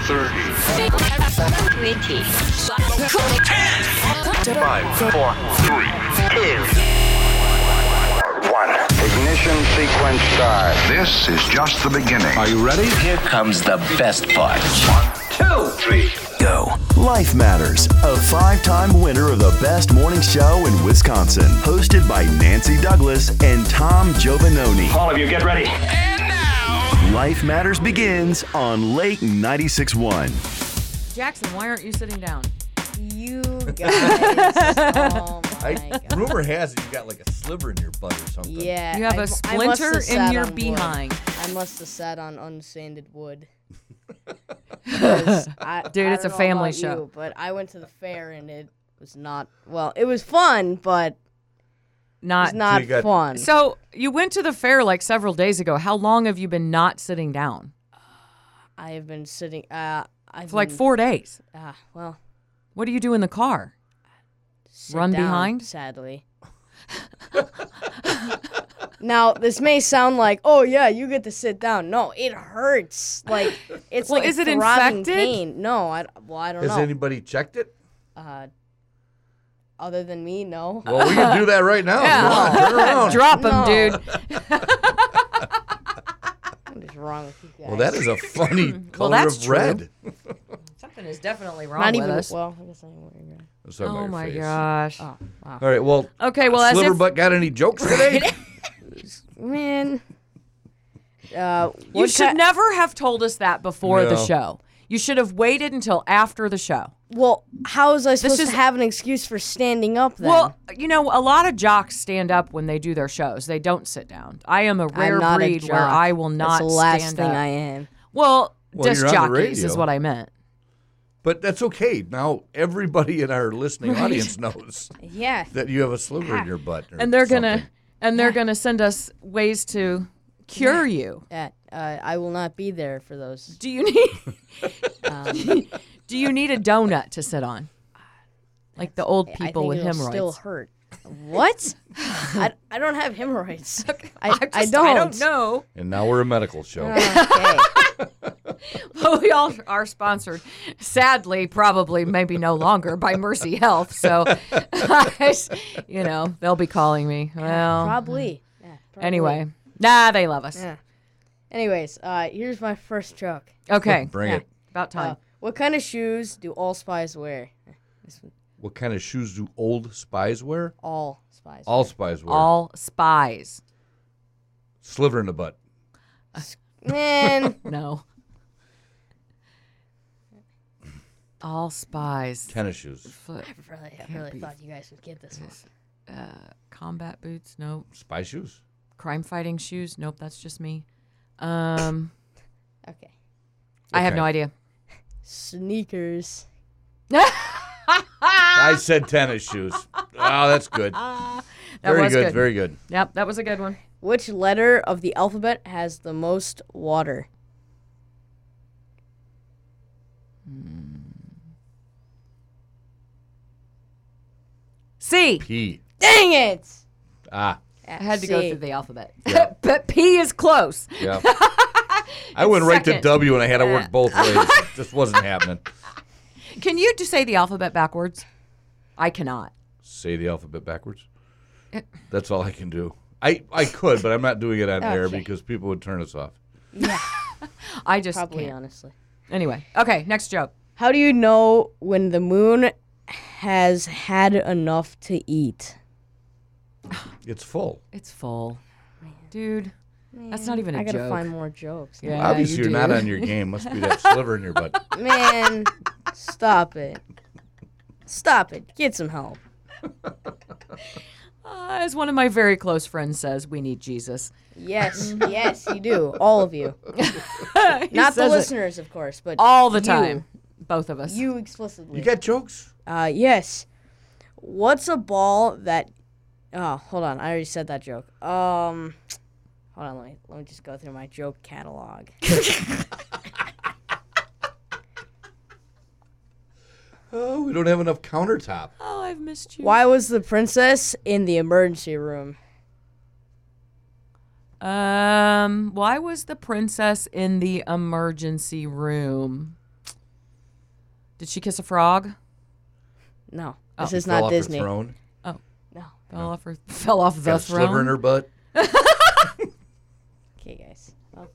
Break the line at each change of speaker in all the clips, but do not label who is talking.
30.
20.
5, 4, 3, 2, 1.
Ignition sequence start.
This is just the beginning. Are you ready?
Here comes the best part.
1, 2, 3,
Go.
Life Matters, a 5-time winner of the best morning show in Wisconsin. Hosted by Nancy Douglas and Tom Giovanoni.
All of you, get ready.
Life Matters begins on Lake 96.1.
Jackson, why aren't you sitting down?
You guys. Oh my God.
Rumor has it you got like a sliver in your butt or something.
Yeah.
You have a
I must
splinter
have sat
in your
on wood.
behind.
I must have sat on unsanded wood.
Dude,
I
it's a
don't know
family
about
show.
you, but I went to the fair and it was not, well, it was fun, but it was not
you got-
fun.
So you went to the fair like several days ago. How long have you been not sitting down?
I have been sitting,
For like 4 days.
Well,
What do you do in the car?
sit
Run
down,
behind?
sadly. Now, this may sound like, oh yeah, you get to sit down. No, it hurts. Like it's
Well,
like
is
a
it
throbbing
infected?
pain. No, I don't
Has
know.
anybody checked it?
Other than me, no.
Well, we can do that right now.
Yeah.
Come on, turn around.
Drop him,
No.
dude.
What is wrong with you guys?
Well, that is a funny color
that's
of
true.
red.
Something is definitely wrong
not
with
even.
us.
Well, I guess I ain't wearing red.
It's talking about
Oh
your
my
face.
gosh.
Oh, wow.
All right, well,
Okay, well, as
Sliver
if
Butt got any jokes today?
Man.
you should never have told us that before the
No.
show. You should have waited until after the show.
Well, how was I supposed
is-
to have an excuse for standing up then?
Well, you know, a lot of jocks stand up when they do their shows. They don't sit down. I am a rare
I'm not
breed
a
where
jock.
I will not
That's the last
stand
thing
up.
I am.
Well,
Well,
disc
you're on the
jockeys is
radio.
what I meant.
But that's okay. Now everybody in our listening audience knows
Yeah.
that you have a sliver in your butt. Or
And they're
something.
gonna send us ways to cure you.
I will not be there for those.
Do you need Do you need a donut to sit on? Like the old people
I think
with
it'll
hemorrhoids.
still hurt. What? I don't have hemorrhoids. I
I
don't.
don't know.
And now we're a medical show.
Okay.
Well, we all are sponsored, sadly, probably maybe no longer by Mercy Health. So, you know, they'll be calling me. Well,
Probably. Yeah, probably.
anyway, they love us.
Yeah. Anyways, here's my first joke.
Okay,
Bring it.
about time.
What kind of shoes do all spies wear?
What kind of shoes do old spies wear?
All spies.
All spies wear.
All spies.
Sliver in the butt.
Man.
No. All spies.
Tennis shoes.
Foot.
I really thought you guys would get this one.
Combat boots. Nope.
Spy shoes.
Crime fighting shoes. Nope. That's just me. I
Okay.
have
Okay.
no idea.
Sneakers.
I said tennis shoes. Oh, that's good.
That
Very
was
good. Very good.
Yep, that was a good one.
Which letter of the alphabet has the most water?
C.
P.
Dang it!
Ah.
I had to go
C.
through the alphabet.
Yeah.
But P is close.
Yeah. I went right to
second.
W and I had to work both ways. It just wasn't happening.
Can you just say the alphabet backwards? I cannot.
Say the alphabet backwards. That's all I can do. I could, but I'm not doing it on air
Okay.
because people would turn us off.
Yeah,
I just
probably,
can't.
honestly.
Anyway, okay, next joke.
How do you know when the moon has had enough to eat?
It's full.
It's full. Dude, that's not even a
I gotta
joke.
find more jokes.
Yeah,
Obviously,
you
you're not
do.
on your game. Must be that sliver in your butt.
Man, stop it. Stop it. Get some help.
As one of my very close friends says, we need Jesus.
Yes, yes, you do. All of you.
He
Not the
says it
listeners, of course, but
all the
you.
time. Both of us.
You explicitly.
You got jokes?
Yes. What's a ball that? Oh, hold on. I already said that joke. Hold on. Let me just go through my joke catalog.
Oh, we don't have enough countertop.
Oh, I've missed you.
Why was the princess in the emergency room?
Why was the princess in the emergency room? Did she kiss a frog?
No,
Oh.
this is
Fell
not
off her
Disney.
throne.
No.
Fell off the
Got a sliver in
throne.
her butt.
Okay, guys. Well,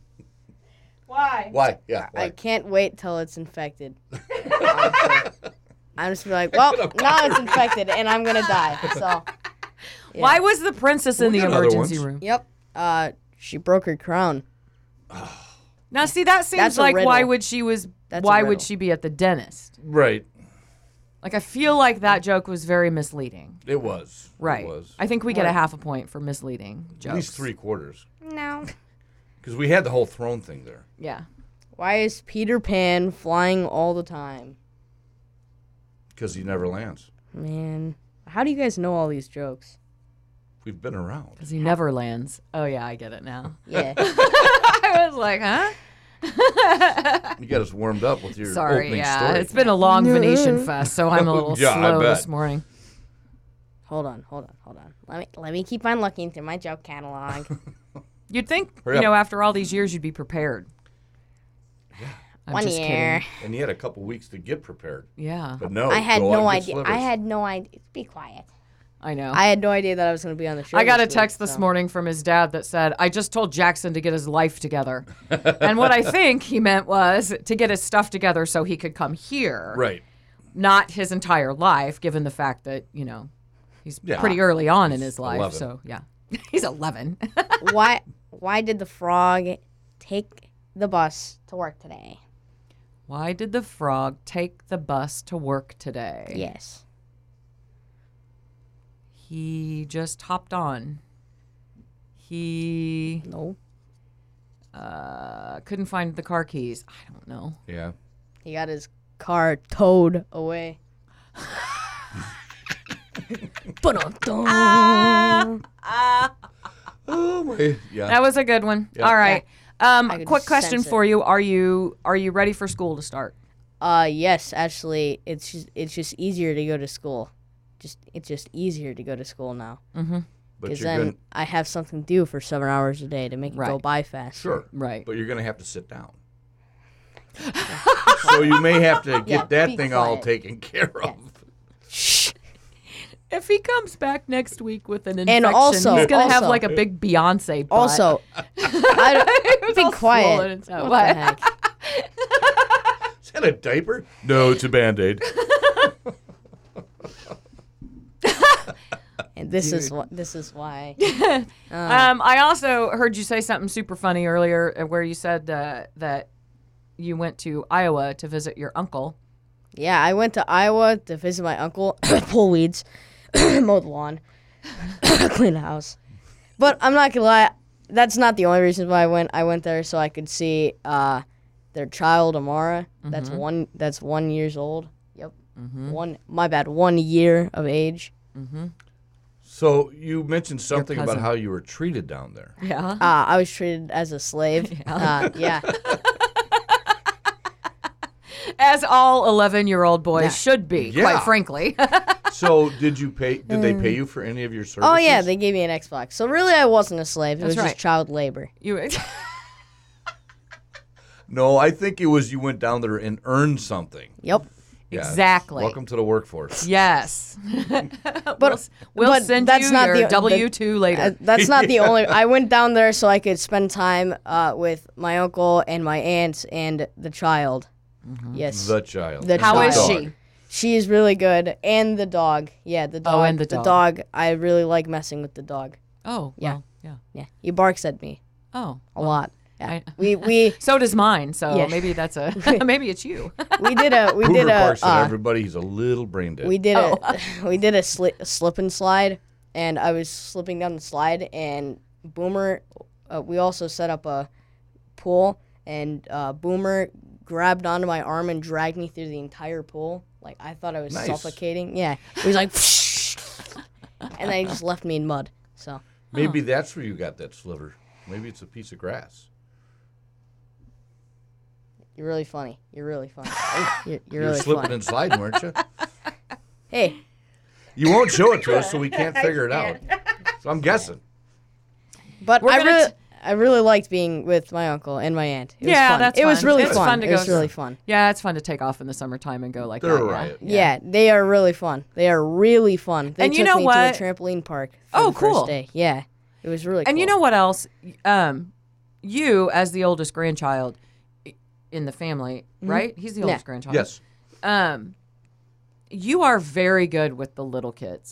Why?
Yeah.
I can't wait till it's infected. Honestly. I'm just be like, well, now it's infected and I'm gonna die. So. Yeah.
Why was the princess in the
We'll get other
emergency
ones.
room?
Yep. She broke her crown.
Now, see, that seems
That's a
like why
riddle.
would she
That's a
why would
riddle.
she be at the dentist?
Right.
Like, I feel like that joke was very misleading.
It was.
Right.
It was.
I think we get a half a point for misleading jokes.
At least 3/4.
No.
Because we had the whole throne thing there.
Yeah.
Why is Peter Pan flying all the time?
Because he never lands.
Man, how do you guys know all these jokes?
We've been around.
Because he never lands. Oh, yeah, I get it now.
Yeah.
I was like, huh?
You got us warmed up with your
Sorry,
opening
yeah.
story.
It's been a long Venetian fest, so I'm a little
Yeah, I
slow
bet.
this morning.
Hold on. Let me keep on looking through my joke catalog.
You'd think,
Hurry
you know,
up.
after all these years, you'd be prepared. I'm
One
just
year.
kidding.
And you had a couple weeks to get prepared.
Yeah,
But no,
I had
go out
no
and get
idea.
slivers.
I had no idea. Be quiet.
I know.
I had no idea that I was going to be on the show.
I got a
this
text
week,
this
so.
morning from his dad that said, I just told Jackson to get his life together. And what I think he meant was to get his stuff together so he could come here.
Right.
Not his entire life, given the fact that, you know, he's
Yeah.
pretty early on in his life.
11.
So, yeah. He's 11.
Why did the frog take the bus to work today?
Why did the frog take the bus to work today?
Yes.
He just hopped on. He
No.
couldn't find the car keys. I don't know.
Yeah.
He got his car towed away.
Oh my. Yeah.
That was a good one.
Yeah.
All right.
could
Quick question
sense it.
for you. Are you ready for school to start?
Yes, actually, it's just easier to go to school. It's just easier to go to school now.
But
Because
you're
then
going
I have something to do for 7 hours a day to make it go
Right.
by fast.
Sure.
Right.
But you're going to have to sit down. So you may have to get
Yeah,
that
be
thing all
quiet.
taken care of.
If he comes back next week with an infection,
And also-
he's gonna have
also-
like a big Beyonce butt.
Also,
It was
be
all swollen
quiet.
inside.
What the heck?
Is that a diaper? No, it's a Band-Aid.
And this is why.
I also heard you say something super funny earlier, where you said that you went to Iowa to visit your uncle.
Yeah, I went to Iowa to visit my uncle, pull weeds, mow the lawn, clean the house. But I'm not gonna lie, that's not the only reason why I went. I went there so I could see their child Amara. That's 1 year old. Yep. 1 year of age.
So you mentioned something about
cousin.
how you were treated down there.
Yeah.
I was treated as a slave. Yeah.
As all 11-year-old boys should be,
Yeah.
quite frankly.
So did they pay you for any of your services?
Oh yeah, they gave me an Xbox. So really, I wasn't a slave. It was
That's right.
just child labor.
No, I think it was you went down there and earned something.
Yep.
Yeah.
Exactly.
Welcome to the workforce.
Yes.
But
we'll
but
send
that's
you
not
your
the-
W-2 later.
That's not the only. I went down there so I could spend time with my uncle and my aunt and the child. Yes.
The child.
The
How is
child.
she?
She is really good, and the dog. Yeah, the dog.
Oh, and the
The
dog.
dog. I really like messing with the dog.
Oh,
Yeah.
well, yeah.
Yeah, he barks at me
Oh,
a lot. Yeah.
I-
We
so does mine. So
Yeah.
maybe that's maybe it's you.
we did a
Hoover barks at everybody. He's a little brain dead.
we did a slip and slide, and I was slipping down the slide, and Boomer. We also set up a pool, and Boomer grabbed onto my arm and dragged me through the entire pool. Like I thought I was
Nice.
suffocating. Yeah, he was like, and then he just left me in mud. So
Maybe that's where you got that sliver. Maybe it's a piece of grass.
you're really funny. You're really funny. You're
You're
really
slipping
funny.
and sliding, weren't you?
Hey,
You won't show it to us, so we can't figure it out. So I'm guessing.
but
We're
I
gonna
really, I really liked being with my uncle and my aunt. It was
Yeah,
fun.
that's
It was
fun.
really
It's
fun.
fun to
It was
go-
really fun.
Yeah, it's fun to take off in the summertime and go like
They're
that.
a
yeah.
riot.
Yeah, they are really fun. They are really fun. They
And you
took
know
me
what?
to a trampoline park for
Oh,
the first
cool.
day. Yeah, it was really cool.
And you know what else? You, as the oldest grandchild in the family, right? He's the oldest grandchild.
Yes.
You are very good with the little kids.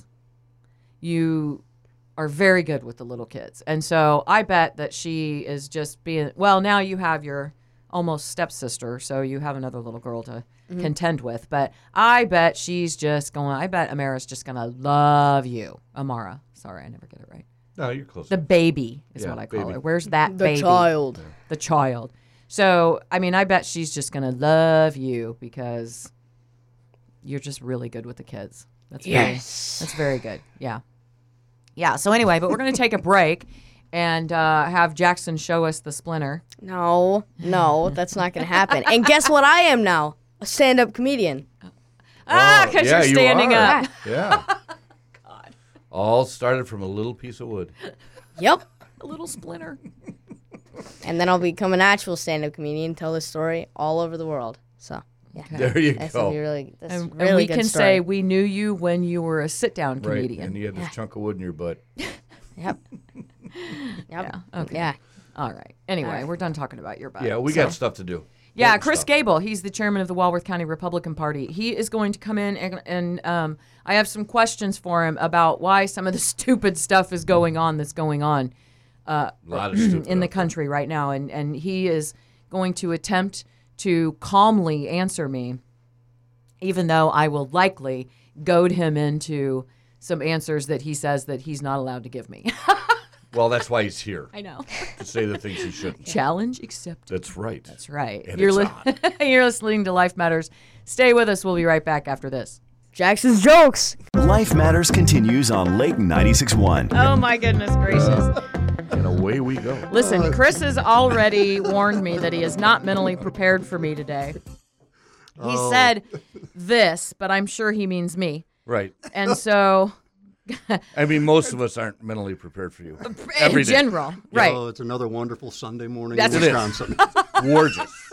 You are very good with the little kids. And so I bet that she is just being, well, now you have your almost stepsister, so you have another little girl to contend with. But I bet she's just going, I bet Amara's just going to love you. Amara. Sorry, I never get it right.
No, you're close.
The baby is
Yeah,
what I call
baby.
her. Where's that
the
baby?
child.
The child. So, I mean, I bet she's just going to love you because you're just really good with the kids. That's that's very good. Yeah. Yeah. So anyway, but we're going to take a break and have Jackson show us the splinter.
No, that's not going to happen. And guess what I am now? A stand-up comedian.
Because
yeah,
you're standing
you are.
up.
Yeah. God. All started from a little piece of wood.
Yep.
A little splinter.
And then I'll become an actual stand-up comedian, tell this story all over the world. So, yeah.
There you
That's
go.
gonna be really, that's
And
really
we
good
can
story.
say we knew you when you were a sit-down
Right.
comedian.
And you had this chunk of wood in your butt.
Yep.
Yeah. Okay.
Yeah.
All right. Anyway, we're done talking about your butt.
Yeah, we got stuff to do.
Yeah,
Important
Chris
stuff.
Gable, he's the chairman of the Walworth County Republican Party. He is going to come in and I have some questions for him about why some of the stupid stuff is going on that's going on
A lot of stupid
in the
out there.
country right now. And he is going to attempt to calmly answer me, even though I will likely goad him into some answers that he says that he's not allowed to give me.
Well, that's why he's here.
I know.
To say the things he shouldn't.
Challenge accepted.
That's right.
That's right.
And
You're,
it's
you're listening to Life Matters. Stay with us. We'll be right back after this.
Jackson's jokes.
Life Matters continues on Lake 96.1.
Oh, my goodness gracious.
And away we go.
Listen, Chris has already warned me that he is not mentally prepared for me today. He said this, but I'm sure he means me.
Right.
And so,
I mean, most of us aren't mentally prepared for you.
in
Every day.
general, right.
Oh, it's another wonderful Sunday morning
That's
in
it.
Wisconsin.
Gorgeous.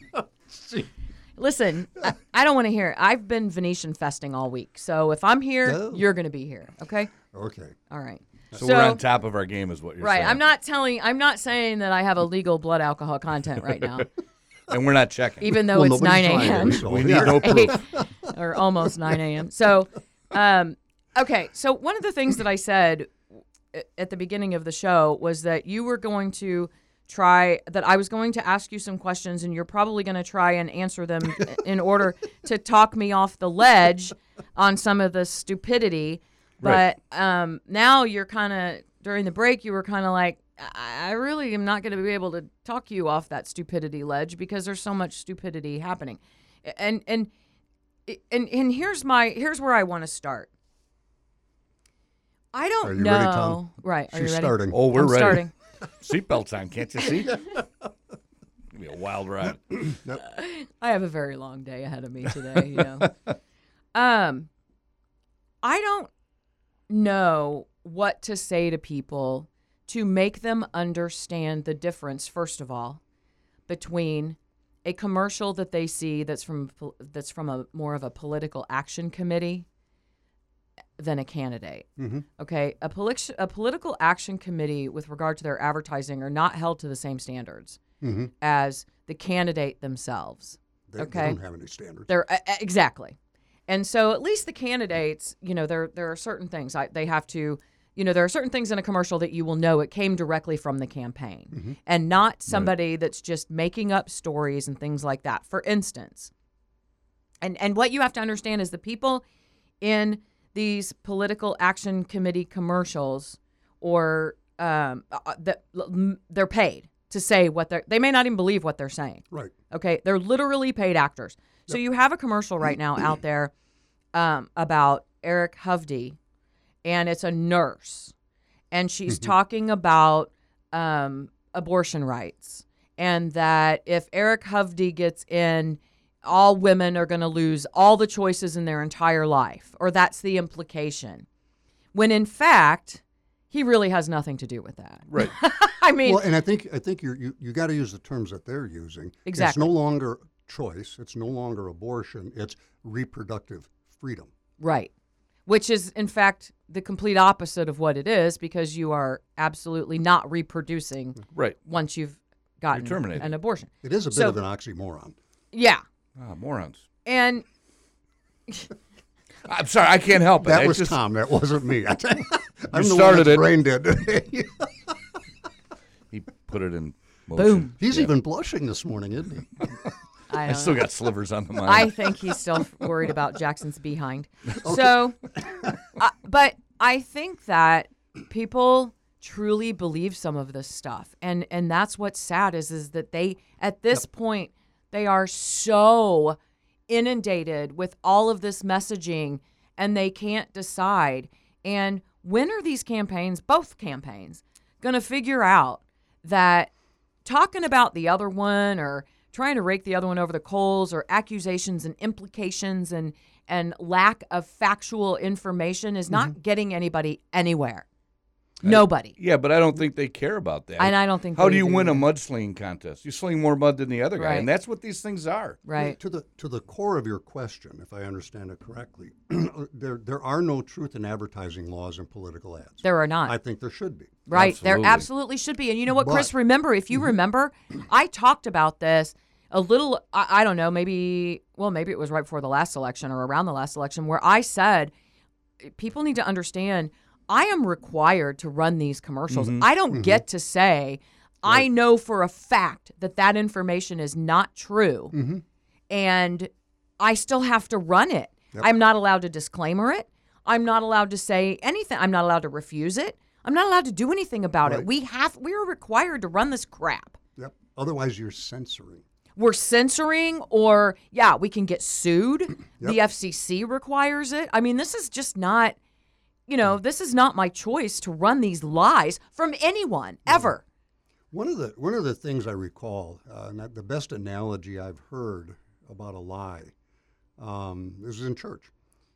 Listen, I don't want to hear it. I've been Venetian festing all week. So if I'm here,
Oh.
you're going to be here. Okay?
Okay.
All right.
So we're on top of our game is what you're
Right.
saying.
I'm not saying that I have illegal blood alcohol content right now,
And we're not checking.
even though
Well,
it's
nobody's
9
trying
a.m.
to, so,
we
yeah.
need no proof.
or almost 9 a.m. So, okay. So one of the things that I said at the beginning of the show was that you were going to that I was going to ask you some questions and you're probably going to try and answer them in order to talk me off the ledge on some of the stupidity. But now you're kind of, during the break, you were kind of like, I really am not going to be able to talk you off that stupidity ledge because there's so much stupidity happening. And here's where I want to start. I don't
Are you
know.
ready, Tom?
Right. Are
She's
you ready?
starting.
Oh, we're
I'm
ready.
starting.
Seatbelts on, can't you see? It's gonna be a wild ride.
I have a very long day ahead of me today, you know. I don't know what to say to people to make them understand the difference, first of all, between a commercial that they see that's from a more of a political action committee than a candidate.
Mm-hmm.
Okay, a political action committee with regard to their advertising are not held to the same standards
Mm-hmm.
as the candidate themselves.
They
Okay.
don't have any standards.
They're exactly, and so at least the candidates, you know, there are certain things they have to, you know, there are certain things in a commercial that you will know it came directly from the campaign, and not somebody that's just making up stories and things like that. For instance, and what you have to understand is the people in these political action committee commercials, or they're paid to say what they may not even believe what they're saying.
Right.
Okay, they're literally paid actors. So you have a commercial right now out there about Eric Hovde, and it's a nurse, and she's talking about abortion rights, and that if Eric Hovde gets in, all women are going to lose all the choices in their entire life, or that's the implication. When in fact, he really has nothing to do with that.
Right.
I mean,
Well, and I think you got to use the terms that they're using.
Exactly.
It's no longer choice. It's no longer abortion. It's reproductive freedom.
right. Which is, in fact, the complete opposite of what it is, because you are absolutely not reproducing
Right.
once you've gotten
You're terminated.
an abortion.
It is a bit
So-
of an oxymoron.
Yeah.
Morons.
And
I'm sorry, I can't help it.
That
It's
was
just-
Tom. That wasn't me. I'm the
started
one that's
it.
brain dead.
He put it in motion.
boom.
He's
Yeah.
even blushing this morning, isn't he?
I
don't
still
know.
got slivers on the mind.
I think he's still worried about Jackson's behind. So, but I think that people truly believe some of this stuff, and that's what's sad is that they at this point they are so inundated with all of this messaging, and they can't decide. And when are these campaigns, both campaigns, going to figure out that talking about the other one or trying to rake the other one over the coals, or accusations and implications and lack of factual information is not getting anybody anywhere? Nobody.
Yeah, but I don't think they care about that.
And I don't think
How
they
do you
do
win a
either.
mudslinging contest? You sling more mud than the other guy,
Right.
and that's what these things are.
Right.
To the core of your question, if I understand it correctly, there are no truth in advertising laws in political ads.
There are not.
I think there should be.
Right.
Absolutely.
There absolutely should be. And you know what, Chris,
But-
remember, if you remember, I talked about this a little, I don't know, maybe it was right before the last election or around the last election, where I said, people need to understand, I am required to run these commercials. I don't get to say, I know for a fact that information is not true, and I still have to run it. I'm not allowed to disclaimer it. I'm not allowed to say anything. I'm not allowed to refuse it. I'm not allowed to do anything about it.
Right.
We're required to run this crap.
Yep. Otherwise, you're censoring.
We're censoring, or we can get sued. The FCC requires it. I mean, this is just not, this is not my choice to run these lies from anyone ever.
One of the things I recall, and the best analogy I've heard about a lie, this was in church,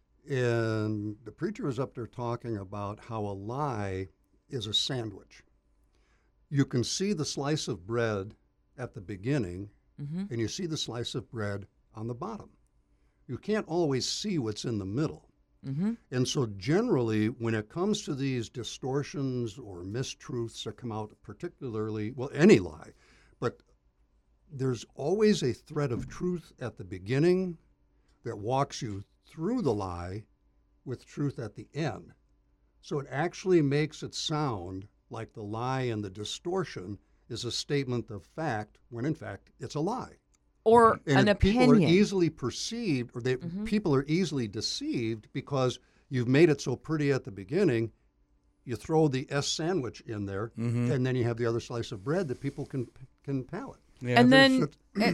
and the preacher was up there talking about how a lie is a sandwich. You can see the slice of bread at the beginning, and you see the slice of bread on the bottom. You can't always see what's in the middle. And so generally, when it comes to these distortions or mistruths that come out, particularly, any lie, but there's always a thread of truth at the beginning that walks you through the lie with truth at the end. So it actually makes it sound like the lie and the distortion is a statement of fact, when in fact it's a lie.
Or
And
an
if people are
opinion.
easily perceived, or people are easily deceived because you've made it so pretty at the beginning, you throw the S sandwich in there, and then you have the other slice of bread that people can palate.
Yeah.
And then,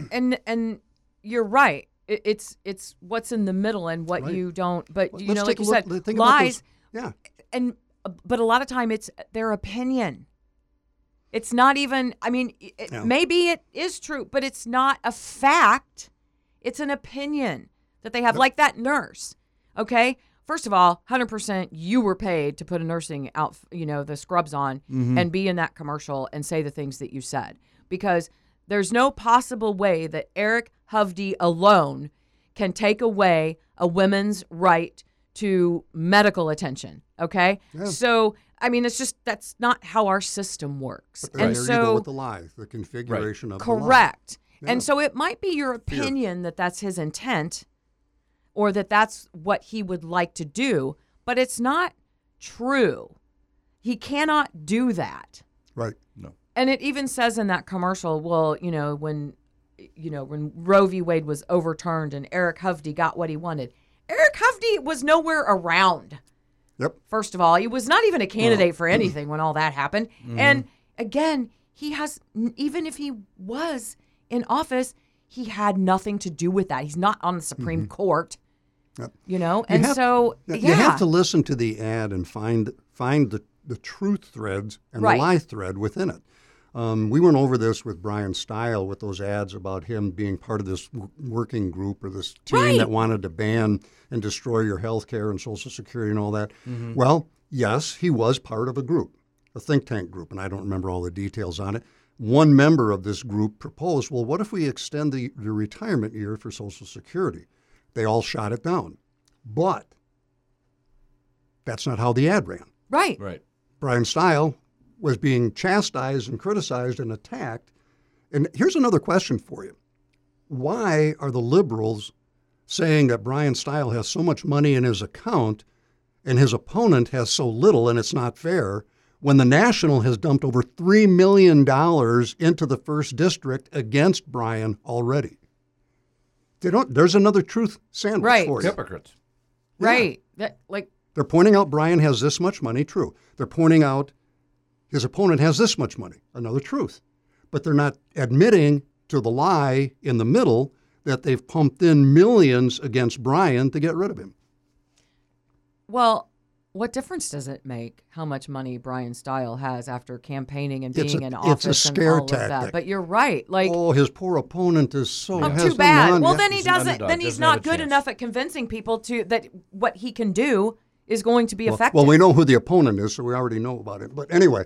and you're right. It's what's in the middle and what
Right.
you don't. But
Let's
like
take
you
a look-
said,
think about
lies.
those- Yeah.
But a lot of time it's their opinion. It's not even. I mean, maybe it is true, but it's not a fact. It's an opinion that they have, like that nurse. Okay. First of all, 100% you were paid to put a nursing out, the scrubs on and be in that commercial and say the things that you said, because there's no possible way that Eric Hovde alone can take away a woman's right to medical attention. Okay.
Yeah.
So, I mean, it's just, that's not how our system works.
But there you go with the lie, the configuration of the lie.
Correct.
Yeah.
And so it might be your opinion that that's his intent, or that that's what he would like to do, but it's not true. He cannot do that.
Right.
No.
And it even says in that commercial, well, when Roe v. Wade was overturned and Eric Hovde got what he wanted, Eric Hovde was nowhere around.
Yep.
First of all, he was not even a candidate for anything when all that happened. And again, he has, even if he was in office, he had nothing to do with that. He's not on the Supreme Court,
Yep.
and
You have to listen to the ad and find the truth threads and
Right.
the lie thread within it. We went over this with Brian Stile with those ads about him being part of this working group or this team
Right.
that wanted to ban and destroy your health care and Social Security and all that. Well, Yes, he was part of a group, a think tank group, and I don't remember all the details on it. One member of this group proposed, well, what if we extend the retirement year for Social Security? They all shot it down. But that's not how the ad ran.
Right.
Right.
Brian Stile was being chastised and criticized and attacked. And here's another question for you. Why are the liberals saying that Brian Stile has so much money in his account and his opponent has so little and it's not fair, when the National has dumped over $3 million into the 1st District against Brian already? There's another truth sandwich
Right.
for you.
Hypocrites.
Right.
They're pointing out Brian has this much money, true. They're pointing out his opponent has this much money, another truth. But they're not admitting to the lie in the middle that they've pumped in millions against Brian to get rid of him.
Well, what difference does it make how much money Brian Stile has after campaigning and being in office
it's a scare
and all
tactic.
of that? But you're right. Like,
Oh, his poor opponent is so
oh,
has
too
no
bad.
money.
Well, then he
He's an
doesn't.
underdog,
Then he's
doesn't have
not
a
good
chance.
enough at convincing people that what he can do is going to be effective.
Well, we know who the opponent is, so we already know about it. But anyway,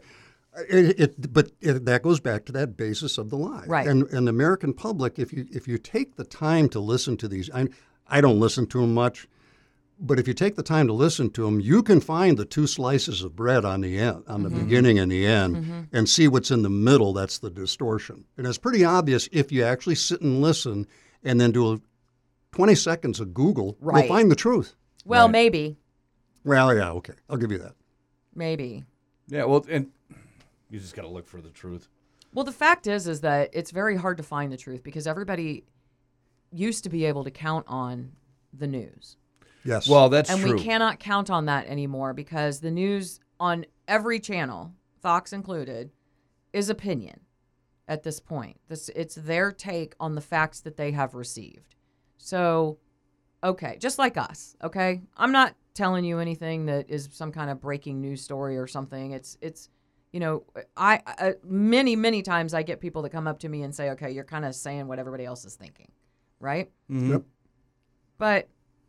that goes back to that basis of the lie.
Right.
And the American public, if you take the time to listen to these, I don't listen to them much, but if you take the time to listen to them, you can find the 2 slices of bread on the end, on the beginning and the end, and see what's in the middle. That's the distortion. And it's pretty obvious if you actually sit and listen and then do 20 seconds of Google,
Right.
you'll find the truth.
well,
Right.
maybe.
Well, yeah, okay. I'll give you that.
Maybe.
Yeah, well, and you just got to look for the truth.
Well, the fact is that it's very hard to find the truth because everybody used to be able to count on the news.
Yes.
Well, that's
And
true.
we cannot count on that anymore because the news on every channel, Fox included, is opinion at this point. It's their take on the facts that they have received. So, okay, just like us, okay? I'm not telling you anything that is some kind of breaking news story or something. It's you know, I many times I get people that come up to me and say, okay, you're kind of saying what everybody else is thinking, right?
Yep.
But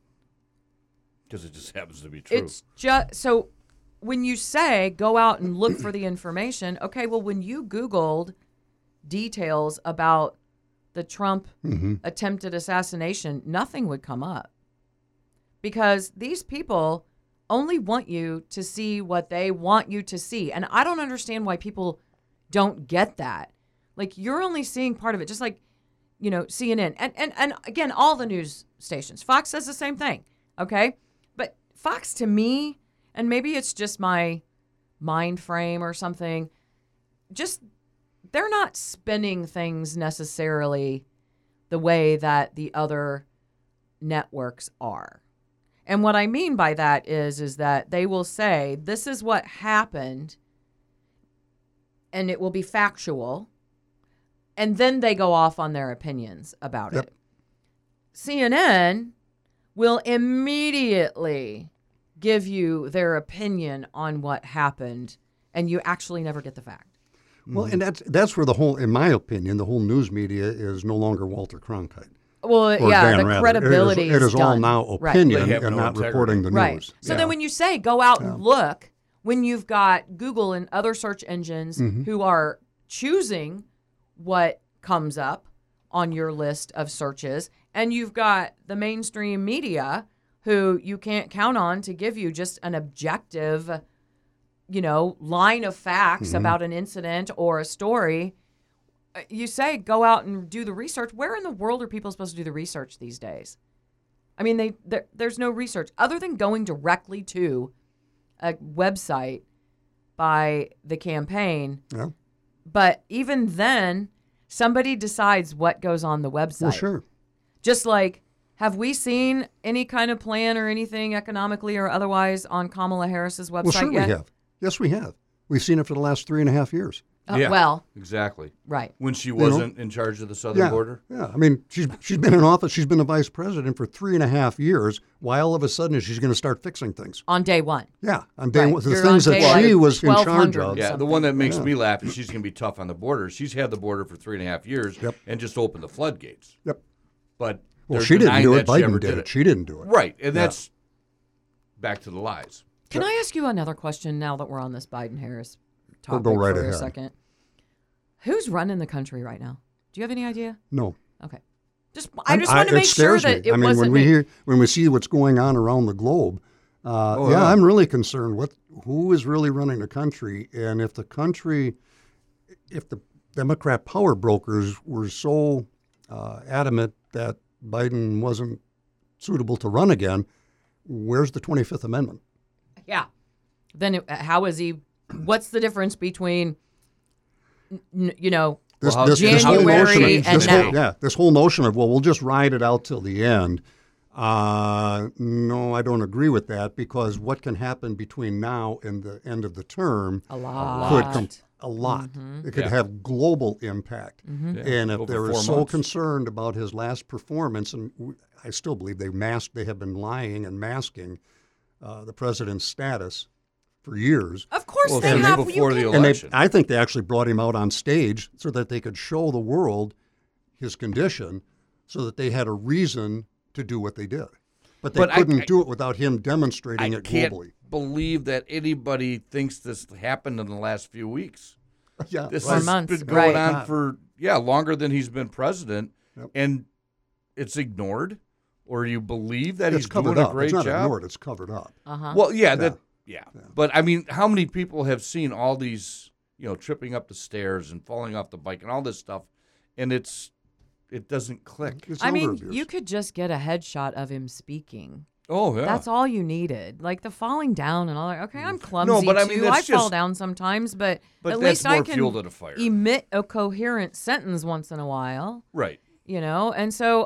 Because it just happens to be true.
it's just so when you say go out and look for the information, okay, well, when you Googled details about the Trump attempted assassination, nothing would come up because these people only want you to see what they want you to see. And I don't understand why people don't get that. Like, you're only seeing part of it, just like, you know, CNN. And again, all the news stations. Fox says the same thing, okay? But Fox, to me, and maybe it's just my mind frame or something, just they're not spinning things necessarily the way that the other networks are. And what I mean by that is that they will say, this is what happened, and it will be factual, and then they go off on their opinions about it. CNN will immediately give you their opinion on what happened, and you actually never get the fact.
Well, and that's where the whole, in my opinion, the whole news media is no longer Walter Cronkite.
Well,
Or
yeah,
Dan
the
Rather.
credibility
It is all
done.
now
Right.
opinion
They have
and
no
not
integrity.
reporting the
Right.
news.
So
Yeah.
then when you say go out and look, when you've got Google and other search engines who are choosing what comes up on your list of searches, and you've got the mainstream media who you can't count on to give you just an objective, you know, line of facts about an incident or a story, you say go out and do the research. Where in the world are people supposed to do the research these days? I mean, there's no research other than going directly to a website by the campaign.
Yeah.
But even then, somebody decides what goes on the website.
Well, sure.
Just like, have we seen any kind of plan or anything economically or otherwise on Kamala Harris's website
Well, sure
yet?
we have. Yes, we have. We've seen it for the last 3.5 years.
Yeah,
Well,
exactly.
right.
When she wasn't in charge of the southern
Yeah,
border.
yeah. I mean, she's been in office. She's been the vice president for 3.5 years. Why all of a sudden is she's going to start fixing things?
On day one.
Yeah, on day
Right.
one, the
You're
things
on
that
day
she
like
was in charge
1200
of.
Yeah, the
something.
one that makes me laugh is she's going to be tough on the border. She's had the border for 3.5 years and just opened the floodgates.
Yep.
But
Well,
they're
she didn't
denying
do it.
that she ever
Biden did it. She didn't do it.
Right, and that's back to the lies.
Can I ask you another question now that we're on this Biden-Harris topic
go right
for
ahead.
a second? Who's running the country right now? Do you have any idea?
No.
Okay. I just want to
it
make sure
scares me.
that it
I mean,
wasn't
when we see what's going on around the globe, I'm really concerned who is really running the country, and if the Democrat power brokers were so adamant that Biden wasn't suitable to run again, where's the 25th Amendment?
Yeah. Then how is he? What's the difference between,
This
January and now?
This whole notion of, we'll just ride it out till the end. No, I don't agree with that, because what can happen between now and the end of the term
A lot.
a lot. It could have global impact. And if
Over
they were
4
so
months.
concerned about his last performance, and I still believe they have been lying and masking the president's status for years.
Of course
Well,
they
since
have.
before
You
the
can't-
And
election.
I think they actually brought him out on stage so that they could show the world his condition, so that they had a reason to do what they did. But they
But
couldn't do it without him demonstrating
I
it
can't
globally.
believe that anybody thinks this happened in the last few weeks.
Yeah,
This
Or
has
months,
been going
right.
on for longer than he's been president,
Yep.
and it's ignored, or you believe that
it's
he's
covered
doing
up.
a great
It's not
job.
ignored. It's covered up.
Well, but I mean, how many people have seen all these, tripping up the stairs and falling off the bike and all this stuff, and it doesn't click.
It's
I mean,
elder abuse.
you could just get a headshot of him speaking.
Oh yeah,
That's all you needed. Like the falling down and all that. Okay, I'm clumsy
No, but I mean,
too.
that's
I fall
just-
down sometimes, but
But
at
that's
least I
more
can
fuel to the fire.
emit a coherent sentence once in a while.
right.
And so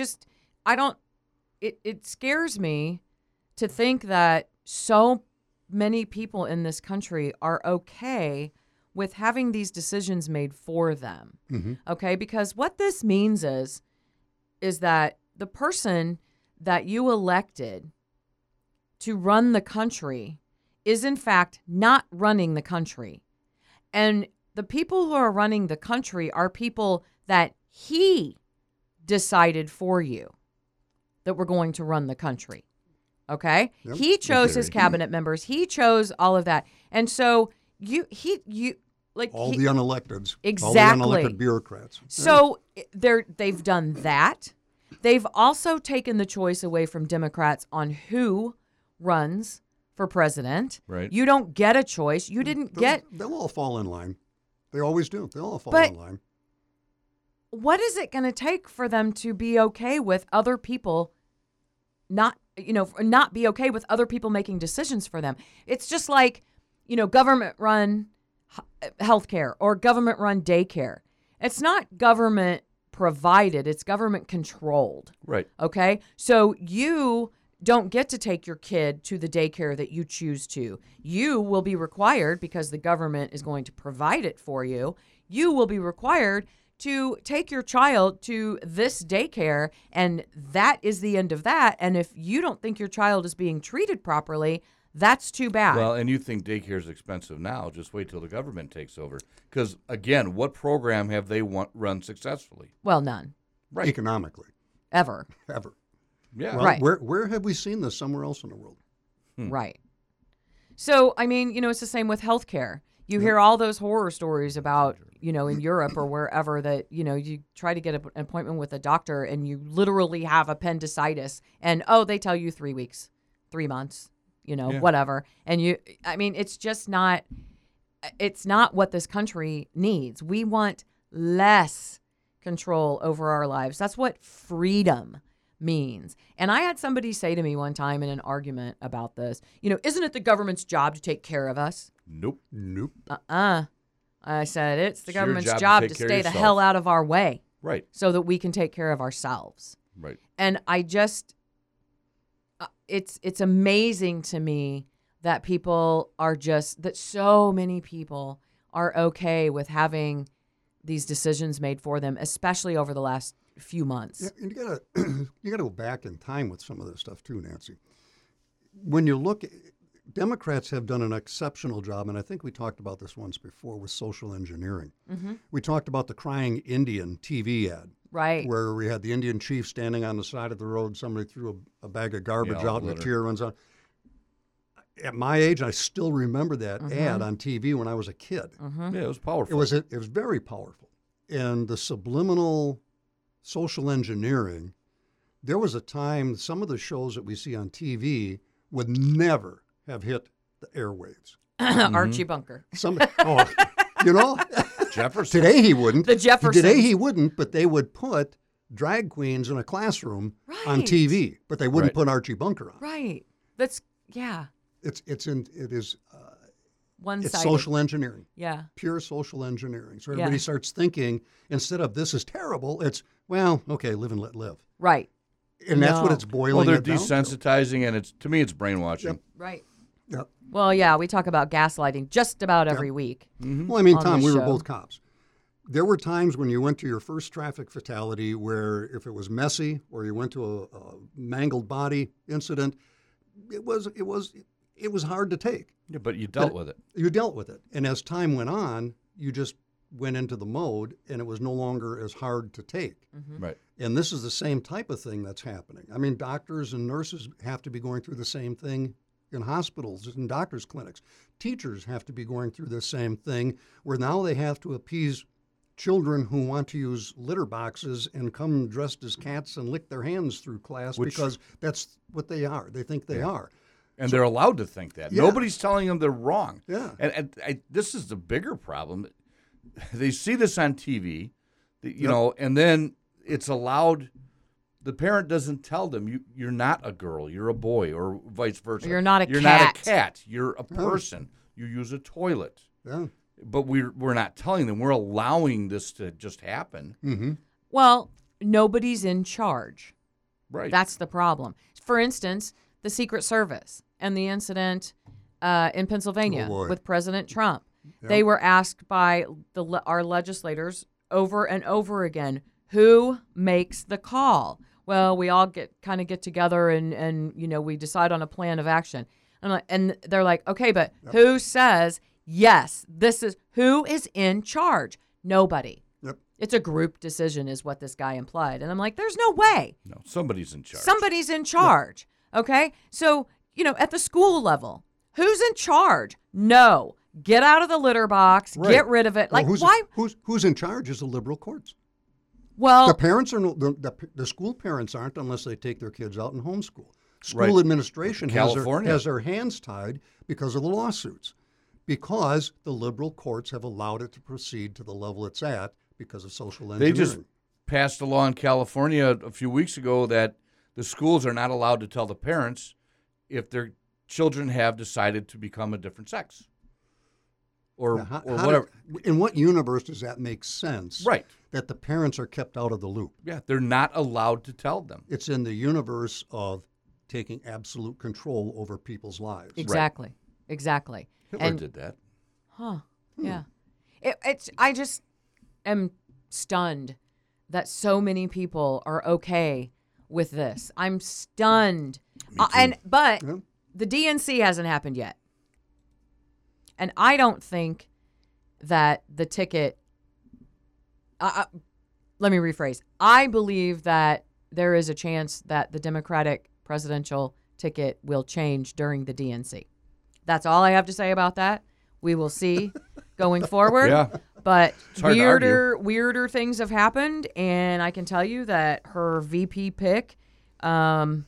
it scares me to think that so many people in this country are okay with having these decisions made for them. Okay, because what this means is that the person that you elected to run the country is in fact not running the country. And the people who are running the country are people that he decided for you that we're going to run the country. Okay?
Yep.
He chose his cabinet members. He chose all of that. And so you
all the unelecteds.
Exactly.
All the unelected bureaucrats.
So they've done that. They've also taken the choice away from Democrats on who runs for president.
Right.
You don't get a choice. You didn't get.
They'll all fall in line. They always do. They'll all fall
But-
in line.
What is it going to take for them to be okay with other people not be okay with other people making decisions for them? It's just like, government run healthcare or government run daycare. It's not government provided, it's government controlled.
Right.
Okay? So you don't get to take your kid to the daycare that you choose to. You will be required, because the government is going to provide it for you, you will be required to take your child to this daycare, and that is the end of that. And if you don't think your child is being treated properly, that's too bad.
Well, and you think daycare is expensive now. Just wait till the government takes over. Because, again, what program have they run successfully?
Well, none.
Right.
Economically.
Ever.
Ever.
Yeah.
Well,
Right.
Where have we seen this somewhere else in the world?
Right. So, I mean, it's the same with healthcare. You hear all those horror stories about, in Europe or wherever that, you try to get an appointment with a doctor and you literally have appendicitis and, they tell you 3 weeks, 3 months, whatever. And it's just not what this country needs. We want less control over our lives. That's what freedom means. And I had somebody say to me one time in an argument about this, isn't it the government's job to take care of us?
Nope.
I said, it's the
It's your
government's
job to
job
take
to
care of
stay the
yourself.
hell out of our way
Right.
so that we can take care of ourselves.
Right.
And I just, it's amazing to me that that so many people are okay with having these decisions made for them, especially over the last few months.
Yeah, and you gotta go back in time with some of this stuff too, Nancy. When you look, Democrats have done an exceptional job, and I think we talked about this once before with social engineering. We talked about the crying Indian TV ad.
Right.
Where we had the Indian chief standing on the side of the road, somebody threw a bag of garbage out and a
litter.
tear runs out. at my age, I still remember that ad on TV when I was a kid.
Yeah, it was powerful.
It was very powerful. And the subliminal social engineering, there was a time some of the shows that we see on TV would never have hit the airwaves.
Archie Bunker.
You know,
Jefferson.
today he wouldn't.
The Jeffersons.
Today he wouldn't, but they would put drag queens in a classroom on
Right.
TV, but they wouldn't
Right.
put Archie Bunker on.
Right. That's, yeah,
It's
one-sided.
social engineering.
Yeah.
Pure social engineering. So
Yeah.
everybody starts thinking, instead of this is terrible, it's, well, okay, live and let live.
Right.
And that's what
No.
it's boiling
Well, they're
it down to.
desensitizing, and to me, it's brainwashing.
Right.
Yep.
Well, yeah, we talk about gaslighting just about every week.
Well, I mean,
On
Tom,
the
we were
show.
both cops. There were times when you went to your first traffic fatality where if it was messy or you went to a mangled body incident, it was hard to take.
Yeah, but you dealt with it.
You dealt with it. And as time went on, you just went into the mode and it was no longer as hard to take.
Right.
And this is the same type of thing that's happening. I mean, doctors and nurses have to be going through the same thing in hospitals and doctors' clinics. Teachers have to be going through the same thing where now they have to appease children who want to use litter boxes and come dressed as cats and lick their hands through class because that's what they are. They think they are.
And they're allowed to think that.
Yeah.
Nobody's telling them they're wrong.
Yeah.
And this is the bigger problem. They see this on TV, you know, and then it's allowed. The parent doesn't tell them you're not a girl, you're a boy, or vice versa.
You're not a
You're
cat.
not a cat. You're a person. You use a toilet.
Yeah.
But we're not telling them. We're allowing this to just happen.
Mm-hmm.
Well, nobody's in charge.
Right.
That's the problem. For instance, the Secret Service and the incident in Pennsylvania
Oh, boy.
with President Trump. They were asked by our legislators over and over again, who makes the call? Well, we all get together and you know, we decide on a plan of action. And they're like, okay, but who says, yes, who is in charge? Nobody.
Yep.
It's a group decision is what this guy implied. And I'm like, there's no way.
No, somebody's in charge.
Somebody's in charge. Okay? So, you know, at the school level, who's in charge? No. Get out of the litter box.
Right.
Get rid of it. Like,
Well,
why?
Who's in charge is the liberal courts.
Well,
The parents are the school parents aren't unless they take their kids out and homeschool. School
Right.
administration
California.
has their hands tied because of the lawsuits, because the liberal courts have allowed it to proceed to the level it's at because of social
They
engineering.
just passed a law in California a few weeks ago that the schools are not allowed to tell the parents if their children have decided to become a different sex. Or,
Now, how
whatever.
in what universe does that make sense?
Right.
That the parents are kept out of the loop.
Yeah, they're not allowed to tell them.
It's in the universe of taking absolute control over people's lives.
exactly. Exactly.
Hitler
And-
did that.
Huh. Yeah. I just am stunned that so many people are okay with this. I'm stunned. But
Yeah.
the DNC hasn't happened yet. And I don't think that the ticket let me rephrase. I believe that there is a chance that the Democratic presidential ticket will change during the DNC. That's all I have to say about that. We will see going forward.
Yeah.
But
It's hard to
weirder things have happened, and I can tell you that her VP pick, not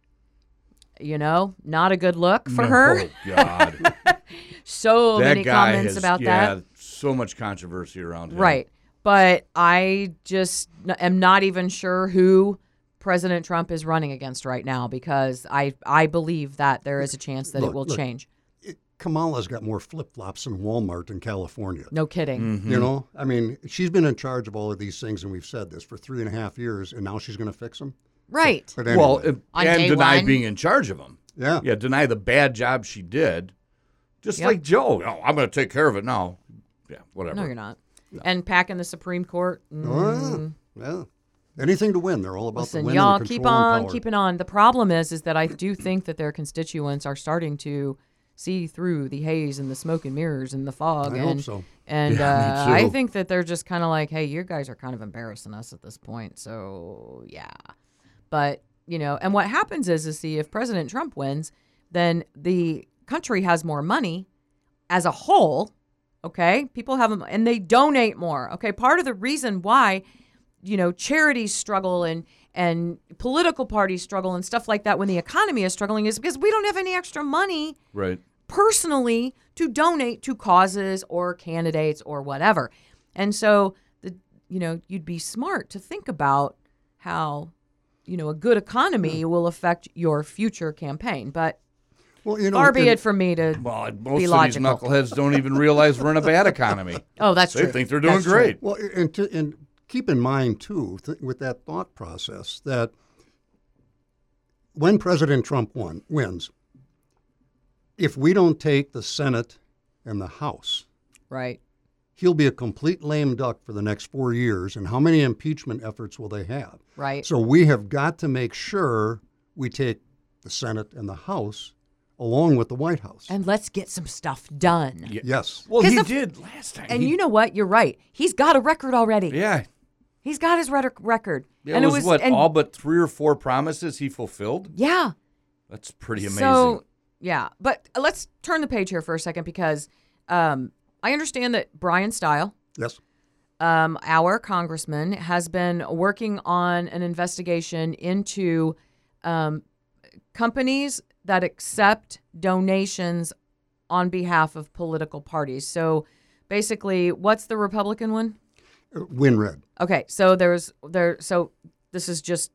a good look for her.
Oh, God.
So
that
many
guy
comments
has,
about that.
so much controversy around him.
Right. But I just am not even sure who President Trump is running against right now, because I believe that there is a chance that it will change.
Kamala's got more flip-flops than Walmart in California.
No kidding.
Mm-hmm.
You know, I mean, she's been in charge of all of these things, and we've said this for 3.5 years, and now she's going to fix them.
Right.
But anyway,
Well,
On
and
day
deny
one.
being in charge of them.
yeah.
Yeah, deny the bad job she did. Just
Yep.
like Joe. No, I'm going to take care of it now. Yeah, whatever.
No, you're not. And packing the Supreme Court.
Oh, yeah. Anything to win. They're all about
Listen,
the win
y'all
and
keep
control and
on
power.
keeping on. The problem is that I do think that their constituents are starting to see through the haze and the smoke and mirrors and the fog.
I
and,
hope so.
And
Yeah, me too.
I think that they're just kind of like, hey, you guys are kind of embarrassing us at this point. So, yeah. But, and what happens is see, if President Trump wins, then the country has more money as a whole. Okay, people have them, and they donate more. Okay, part of the reason why, charities struggle and political parties struggle and stuff like that when the economy is struggling is because we don't have any extra money
Right.
personally to donate to causes or candidates or whatever. And so you'd be smart to think about how, a good economy will affect your future campaign. But far be it from me to
Well, most
be
of these
logical.
knuckleheads don't even realize we're in a bad economy.
Oh, that's
They
true.
think they're doing
That's true.
great.
Well, and keep in mind, too, with that thought process, that when President Trump wins, if we don't take the Senate and the House,
Right.
he'll be a complete lame duck for the next 4 years. And how many impeachment efforts will they have?
Right.
So we have got to make sure we take the Senate and the House along with the White House.
And let's get some stuff done.
Yes.
Well,
'Cause
he
the-
did last time.
And you know what? You're right. He's got a record already.
Yeah.
He's got his record.
It
and
was what,
and-
all but 3 or 4 promises he fulfilled?
Yeah.
That's pretty amazing.
So, yeah. But let's turn the page here for a second because I understand that Brian Stile,
Yes.
our congressman, has been working on an investigation into companies that accept donations on behalf of political parties. So basically, what's the Republican one?
WinRed.
Okay, so so this is just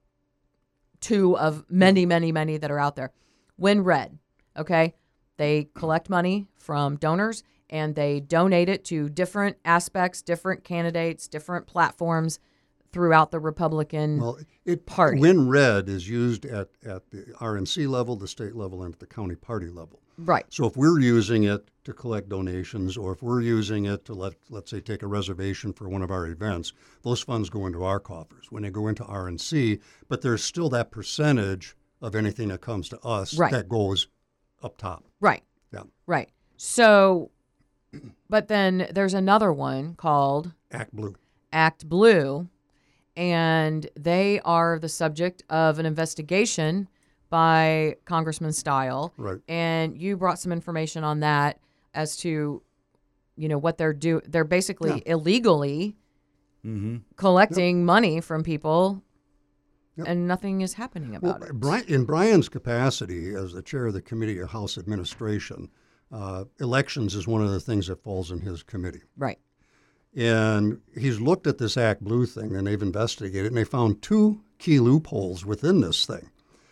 2 of many, many, many that are out there. WinRed, okay? They collect money from donors and they donate it to different aspects, different candidates, different platforms throughout the Republican Party.
WinRed is used at the RNC level, the state level, and at the county party level.
Right.
So if we're using it to collect donations, or if we're using it to let's say take a reservation for one of our events, those funds go into our coffers when they go into RNC. But there's still that percentage of anything that comes to us
Right.
that goes up top.
Right.
Yeah.
Right. So, but then there's another one called
Act Blue.
Act Blue, and they are the subject of an investigation by Congressman Stile.
Right.
And you brought some information on that as to, what they're doing. They're basically illegally collecting money from people, and nothing is happening about it.
In Brian's capacity as the chair of the Committee of House Administration, elections is one of the things that falls in his committee.
Right.
And he's looked at this Act Blue thing, and they've investigated, and they found 2 key loopholes within this thing.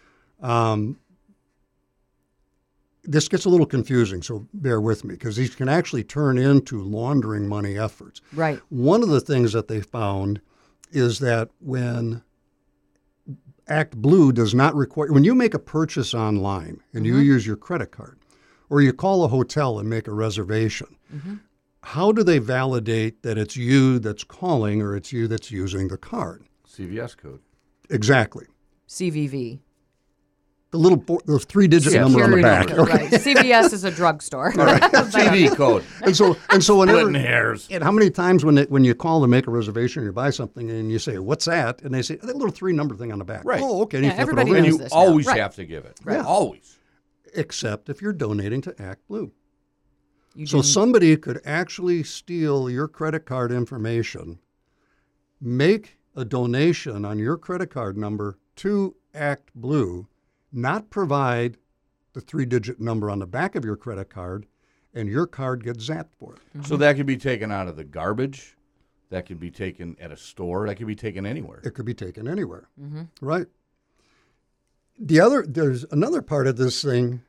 This gets a little confusing, so bear with me, because these can actually turn into laundering money efforts.
Right.
One of the things that they found is that when Act Blue does not require, when you make a purchase online and you use your credit card, or you call a hotel and make a reservation, how do they validate that it's you that's calling or it's you that's using the card?
CVS code.
Exactly.
CVV.
The those 3-digit number on the
Security
back.
number, right. CVS is a drugstore.
TV code.
And so whenever,
Splitting hairs.
and how many times when you call to make a reservation or you buy something and you say, "What's that?" and they say, "That little 3-number thing on the back."
Right.
Oh, okay. And you
Yeah,
flip it
everybody
over
And
and
knows
you
this now.
always
Right.
have to give it.
Yeah.
Always.
except if you're donating to Act Blue.
You
So
didn't-
somebody could actually steal your credit card information, make a donation on your credit card number to Act Blue, not provide the 3-digit number on the back of your credit card, and your card gets zapped for it.
So that could be taken out of the garbage. That could be taken at a store. That could be taken anywhere.
It could be taken anywhere. Right. There's another part of this thing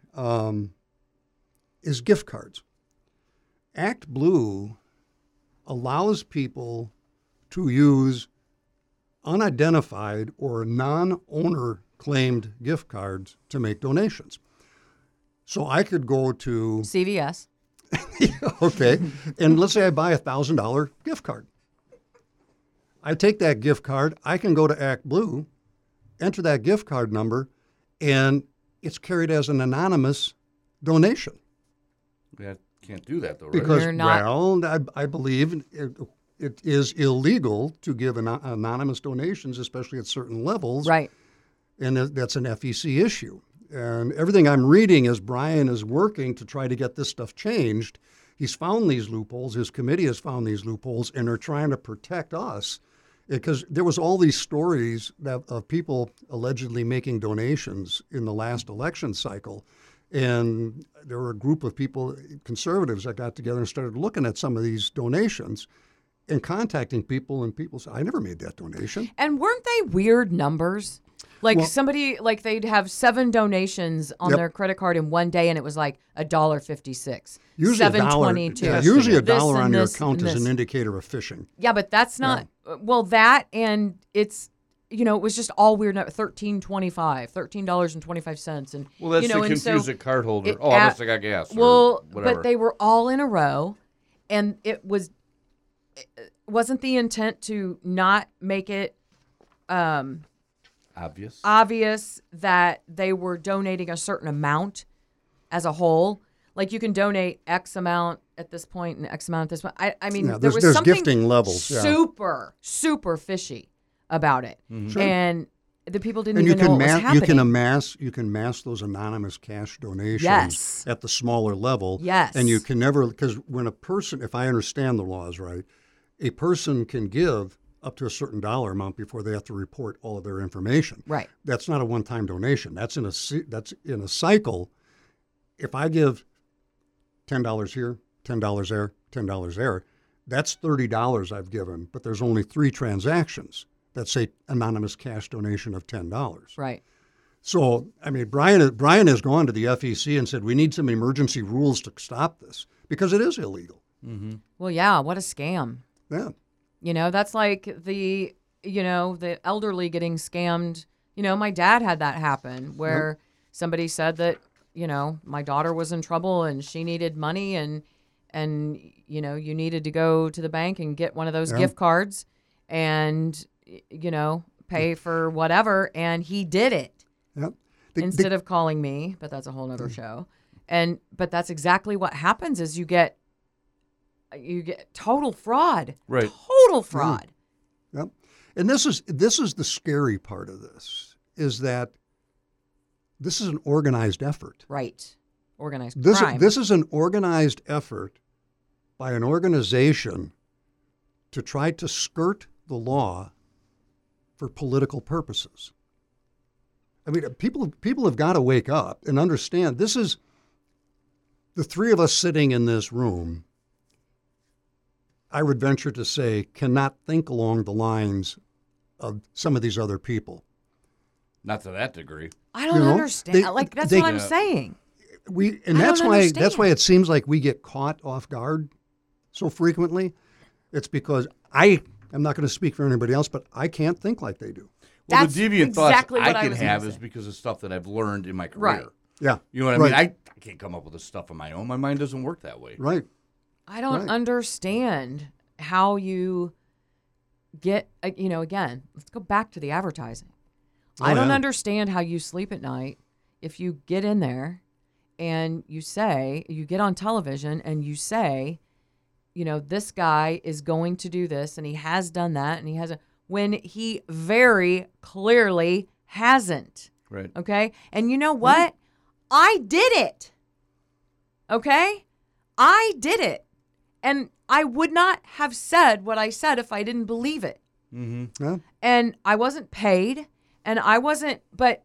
is gift cards. Act Blue allows people to use unidentified or non-owner claimed gift cards to make donations. So I could go to,
CVS.
okay, and let's say I buy a $1,000 gift card. I take that gift card, I can go to Act Blue, enter that gift card number, and it's carried as an anonymous donation.
Yeah, can't do that though, right?
Because,
You're not-
well, I believe it is illegal to give anonymous donations, especially at certain levels.
Right.
And that's an FEC issue. And everything I'm reading is Brian is working to try to get this stuff changed. He's found these loopholes. His committee has found these loopholes, and they're trying to protect us because there was all these stories of people allegedly making donations in the last election cycle. And there were a group of people, conservatives, that got together and started looking at some of these donations and contacting people, and people said, I never made that donation.
And weren't they weird numbers? Like
Well-
somebody, like they'd have 7 donations on
Yep.
their credit card in one day, and it was like $1.56.
Usually a dollar.
$7.22.
Yeah, usually a
This
dollar
and
on your
this
account
and
is
this.
an indicator of phishing.
Yeah, but that's not. Well, that and it's. It was just all weird. $13.25, and
Well, that's
you know,
to
and so
confuse a card holder.
it
Oh, I
at-
must have got gas. or
Well,
whatever.
but they were all in a row, and it wasn't the intent to not make it
obvious.
obvious that they were donating a certain amount as a whole. Like you can donate X amount at this point and X amount at this point. I mean,
Yeah,
there was
there's
something
gifting levels, yeah.
super, super fishy about it, and the people didn't
And you
even know
can
what was happening.
you can mass those anonymous cash donations
Yes.
at the smaller level.
Yes.
And you can never, because when a person, if I understand the laws right, a person can give up to a certain dollar amount before they have to report all of their information.
Right.
That's not a one-time donation. That's in a cycle. If I give $10 here, $10 there, $10 there, that's $30 I've given, but there's only 3 transactions that say anonymous cash donation of $10.
Right.
So, I mean, Brian has gone to the FEC and said, we need some emergency rules to stop this because it is illegal.
Well, yeah. What a scam.
Yeah.
That's like the elderly getting scammed. My dad had that happen where somebody said that, my daughter was in trouble and she needed money and you needed to go to the bank and get one of those gift cards and, pay for whatever. And he did it
Yep.
instead of calling me, but that's a whole nother show. But that's exactly what happens is you get total fraud.
Right.
Total fraud.
Yep. And this is the scary part of this, is that this is an organized effort.
Right. Organized
This
crime.
is an organized effort by an organization to try to skirt the law for political purposes. I mean, people have got to wake up and understand this is the 3 of us sitting in this room, I would venture to say, cannot think along the lines of some of these other people.
Not to that degree.
I don't understand. That's what I'm saying.
That's
don't
why
understand.
it seems like we get caught off guard so frequently. It's because I'm not going to speak for anybody else, but I can't think like they do.
Well,
That's
the deviant
exactly
thoughts
what I
I can
was gonna
have
say.
is because of stuff that I've learned in my career.
Right.
Yeah.
You know what I
Right.
mean? I can't come up with this stuff on my own. My mind doesn't work that way.
Right.
I don't
Right.
understand how you get, again, let's go back to the advertising. I don't
yeah.
understand how you sleep at night if you get in there and you get on television and you say, this guy is going to do this and he has done that and he hasn't, when he very clearly hasn't.
Right.
Okay. And you know what? I did it. Okay. I did it. And I would not have said what I said if I didn't believe it.
Mm-hmm.
Yeah.
And I wasn't paid and I wasn't, but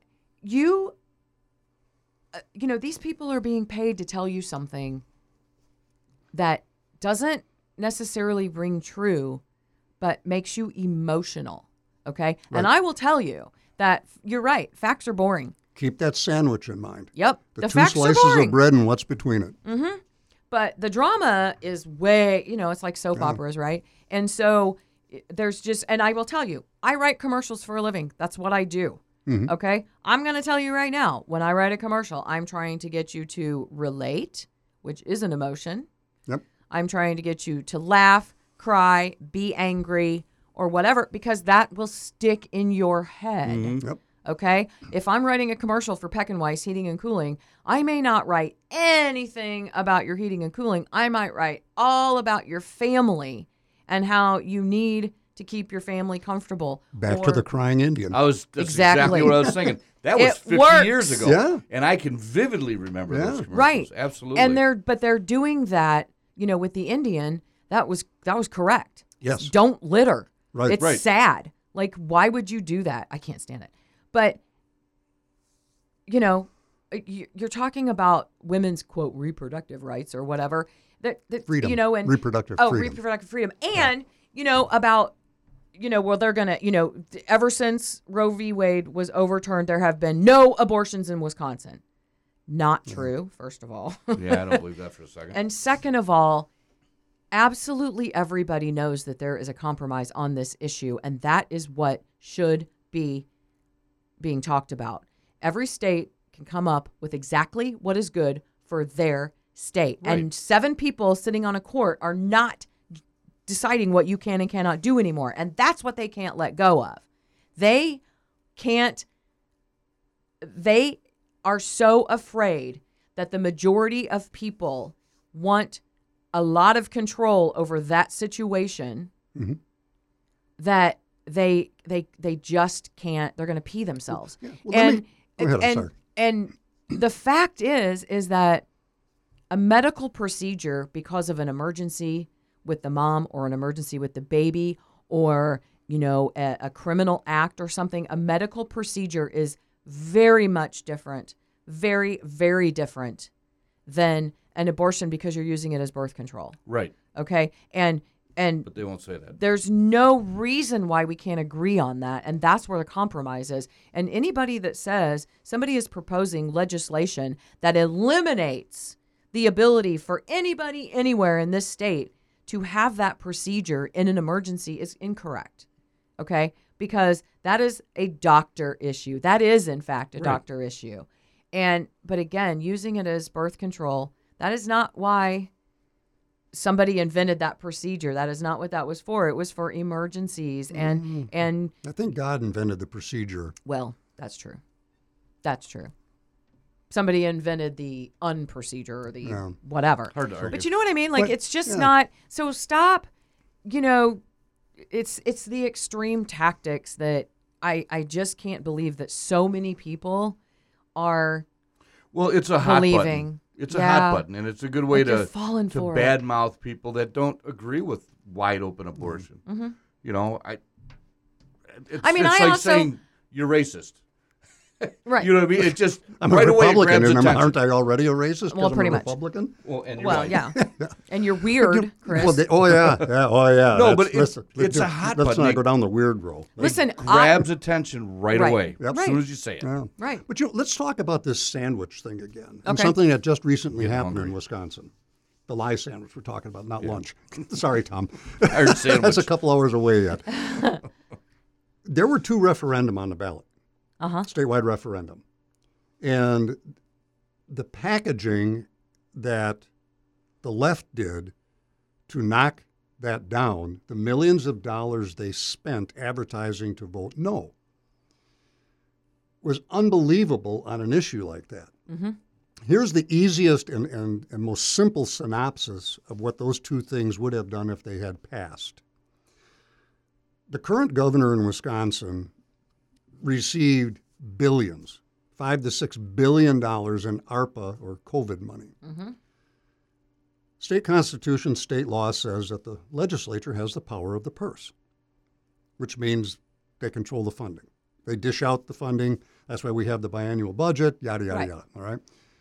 these people are being paid to tell you something that doesn't necessarily ring true, but makes you emotional. Okay. And I will tell you that you're right. Facts are boring.
Keep that sandwich in mind.
Yep.
The
The
2
facts are
slices
boring.
of bread and what's between it.
But the drama is way, it's like soap operas, right? And so there's just, and I will tell you, I write commercials for a living. That's what I do. Okay? I'm going to tell you right now, when I write a commercial, I'm trying to get you to relate, which is an emotion.
Yep.
I'm trying to get you to laugh, cry, be angry, or whatever, because that will stick in your head.
Yep.
Okay? If I'm writing a commercial for Peck and Weiss Heating and Cooling, I may not write anything about your heating and cooling. I might write all about your family and how you need to keep your family comfortable.
Back to the crying Indian.
That's exactly what I was thinking. That was
It
50
works.
years ago.
Yeah.
And I can vividly remember those commercials.
Right.
Absolutely.
And they're doing that, with the Indian, that was correct.
Yes.
Don't litter.
Right.
It's
Right.
sad. Like, why would you do that? I can't stand it. But, you're talking about women's, quote, reproductive rights or whatever. That
Freedom.
And
Reproductive freedom.
reproductive freedom. And, about, well, they're going to, ever since Roe v. Wade was overturned, there have been no abortions in Wisconsin. Not true, first of all.
Yeah, I don't believe that for a second.
And second of all, absolutely everybody knows that there is a compromise on this issue, and that is what should be being talked about. Every state can come up with exactly what is good for their state.
Right.
And 7 people sitting on a court are not deciding what you can and cannot do anymore. And that's what they can't let go of. They are so afraid that the majority of people want a lot of control over that situation that they just can't. They're going to pee themselves.
Yeah. Well, go ahead, I'm sorry.
And the fact is that a medical procedure, because of an emergency with the mom or an emergency with the baby or, a criminal act or something, a medical procedure is very much different, very, very different than an abortion because you're using it as birth control.
Right.
Okay? And
But they won't say that.
there's no reason why we can't agree on that, and that's where the compromise is. And anybody that says somebody is proposing legislation that eliminates the ability for anybody anywhere in this state to have that procedure in an emergency is incorrect, okay? Because that is a doctor issue. That is, in fact, a doctor issue. But again, using it as birth control, that is not why somebody invented that procedure. That is not what that was for. It was for emergencies and
I think God invented the procedure.
well, that's true. That's true. Somebody invented the unprocedure or the whatever.
Hard to argue.
But you know what I mean? Like,
But-
it's just
yeah.
not. So stop. It's the extreme tactics that I just can't believe that so many people are.
Well, it's a hot
believing.
button. It's a
Yeah.
hot button, and it's a good way
Like you're
to
falling for it.
badmouth people that don't agree with wide open abortion.
Mm-hmm.
It's
I mean,
it's
I
like
also-
saying you're racist.
Right.
You know what I mean? It just
I'm
right
a
away it
Republican,
grabs
and
attention.
aren't I already a racist? 'cause
Well,
I'm
pretty
a
much.
Republican?
Well, and you're
Well,
right.
yeah. And you're weird, Chris.
Well, oh yeah.
No,
That's-
but
listen,
it's a hot
let's
button.
not go down the weird road.
Listen,
Grabs attention right
Right.
away
Yep.
as soon as you say it.
Yeah.
Right.
But let's talk about this sandwich thing again. And
Okay.
something that just recently
Getting
happened in
hungry.
Wisconsin. The lie sandwich we're talking about, not lunch. Sorry, Tom.
Iron sandwich.
That's a couple hours away yet. There were 2 referendum on the ballot. Statewide referendum. And the packaging that the left did to knock that down, the millions of dollars they spent advertising to vote no, was unbelievable on an issue like that. Here's the easiest and most simple synopsis of what those 2 things would have done if they had passed. The current governor in Wisconsin received billions, $5 to $6 billion in ARPA or COVID money. State constitution, state law says that the legislature has the power of the purse, which means they control the funding. They dish out the funding. That's why we have the biannual budget, yada, yada,
Right.
yada, all right?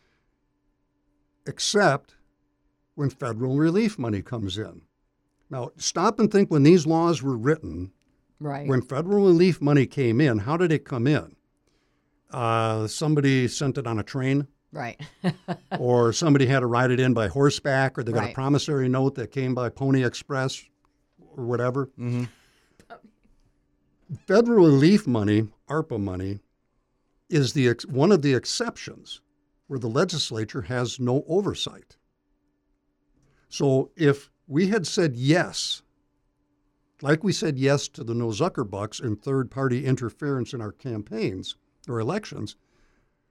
Except when federal relief money comes in. Now, stop and think when these laws were written,
Right.
when federal relief money came in, how did it come in? Somebody sent it on a train,
Right.
or somebody had to ride it in by horseback, or they got a
Right.
promissory note that came by Pony Express or whatever. Federal relief money, ARPA money, is one of the exceptions where the legislature has no oversight. So if we had said yes, like we said yes to the no Zuckerbucks and third-party interference in our campaigns or elections,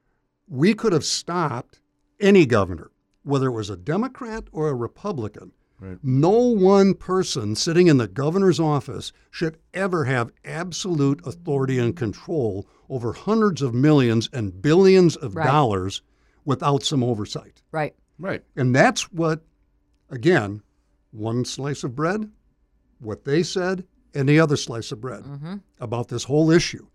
we could have stopped any governor, whether it was a Democrat or a Republican,
Right.
No one person sitting in the governor's office should ever have absolute authority and control over hundreds of millions and billions of
Right.
dollars without some oversight.
Right.
Right.
And that's what, again, one slice of bread, what they said, and the other slice of bread about this whole issue.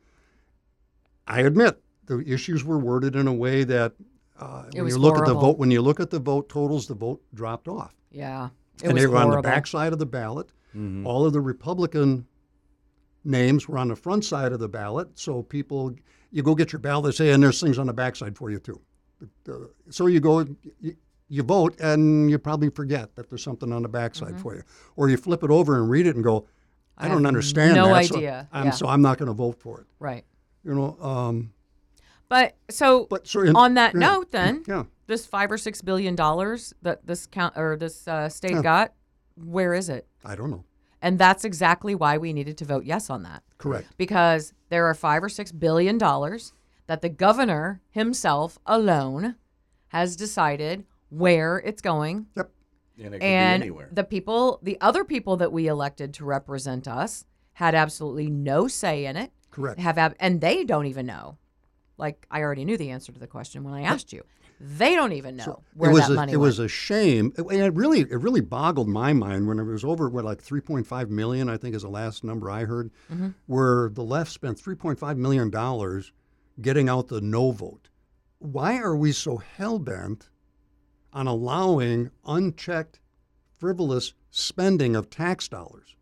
I admit the issues were worded in a way that when
was
you look at the
horrible.
vote, when you look at the vote totals, the vote dropped off.
Yeah. It
And
was
they were on the
horrible.
back side of the ballot. All of the Republican names were on the front side of the ballot. So people, you go get your ballot, they say, and there's things on the back side for you too. So you go, you vote, and you probably forget that there's something on the back side for you. Or you flip it over and read it and go, I don't
have
understand
no
that.
idea.
So I'm not going to vote for it.
Right.
You know,
But so,
in-
on that
yeah.
note, then
Yeah.
this $5 or $6 billion that this state
Yeah.
got, where is it?
I don't know.
And that's exactly why we needed to vote yes on that.
Correct.
Because there are $5 or $6 billion that the governor himself alone has decided where it's going.
Yep.
And it could
And
be anywhere.
the other people that we elected to represent us had absolutely no say in it.
Correct.
And they don't even know. Like, I already knew the answer to the question when I asked you. They don't even know where that money
it
went.
was a shame. It really boggled my mind when it was over, like 3.5 million, I think is the last number I heard, where the left spent $3.5 million getting out the no vote. Why are we so hell-bent on allowing unchecked, frivolous spending of tax dollars?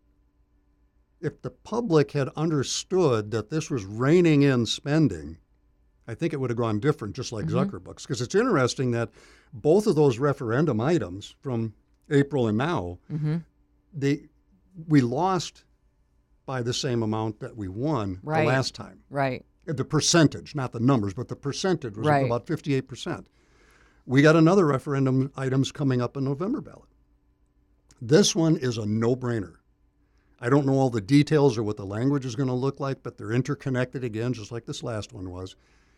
If the public had understood that this was reining in spending, I think it would have gone different, just like Zuckerbucks. Because it's interesting that both of those referendum items from April and now, we lost by the same amount that we won
Right.
the last time.
Right.
The percentage, not the numbers, but the percentage was
Right.
about 58%. We got another referendum items coming up in November ballot. This one is a no-brainer. I don't know all the details or what the language is going to look like, but they're interconnected again, just like this last one was.